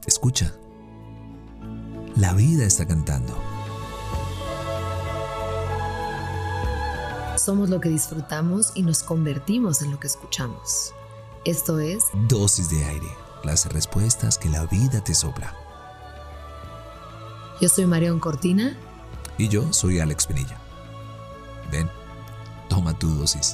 Escucha. La vida está cantando. Somos lo que disfrutamos y nos convertimos en lo que escuchamos. Esto es Dosis de aire. Las respuestas que la vida te sopla. Yo soy Marión Cortina. Y yo soy Alex Pinilla. Ven, toma tu dosis.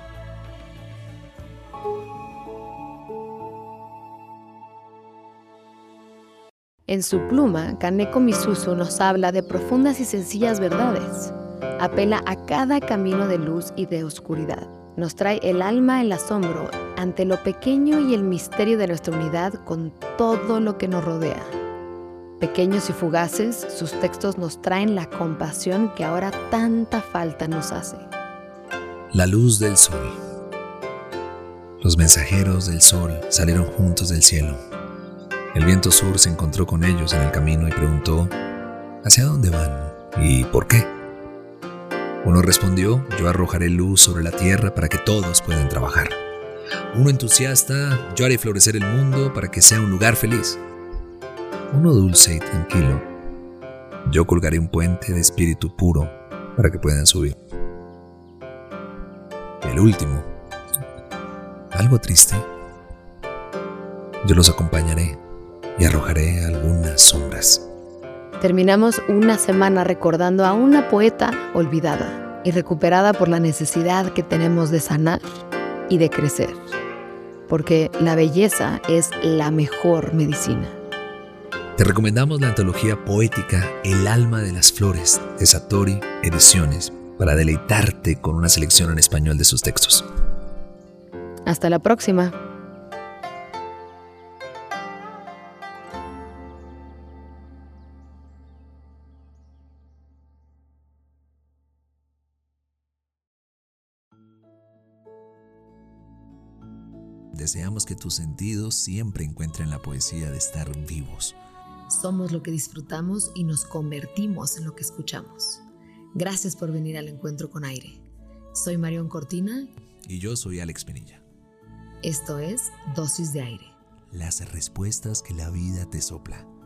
En su pluma, Kaneko Misuzu nos habla de profundas y sencillas verdades. Apela a cada camino de luz y de oscuridad. Nos trae el alma el asombro ante lo pequeño y el misterio de nuestra unidad con todo lo que nos rodea. Pequeños y fugaces, sus textos nos traen la compasión que ahora tanta falta nos hace. La luz del sol. Los mensajeros del sol salieron juntos del cielo. El viento sur se encontró con ellos en el camino y preguntó: ¿hacia dónde van y por qué? Uno respondió: yo arrojaré luz sobre la tierra para que todos puedan trabajar. Uno entusiasta: yo haré florecer el mundo para que sea un lugar feliz. Uno dulce y tranquilo: yo colgaré un puente de espíritu puro para que puedan subir. El último, algo triste: yo los acompañaré y arrojaré algunas sombras. Terminamos una semana recordando a una poeta olvidada y recuperada por la necesidad que tenemos de sanar y de crecer, porque la belleza es la mejor medicina. Te recomendamos la antología poética El alma de las flores de Satori Ediciones para deleitarte con una selección en español de sus textos. Hasta la próxima. Deseamos que tus sentidos siempre encuentren la poesía de estar vivos. Somos lo que disfrutamos y nos convertimos en lo que escuchamos. Gracias por venir al encuentro con aire. Soy Marión Cortina. Y yo soy Alex Pinilla. Esto es Dosis de Aire. Las respuestas que la vida te sopla.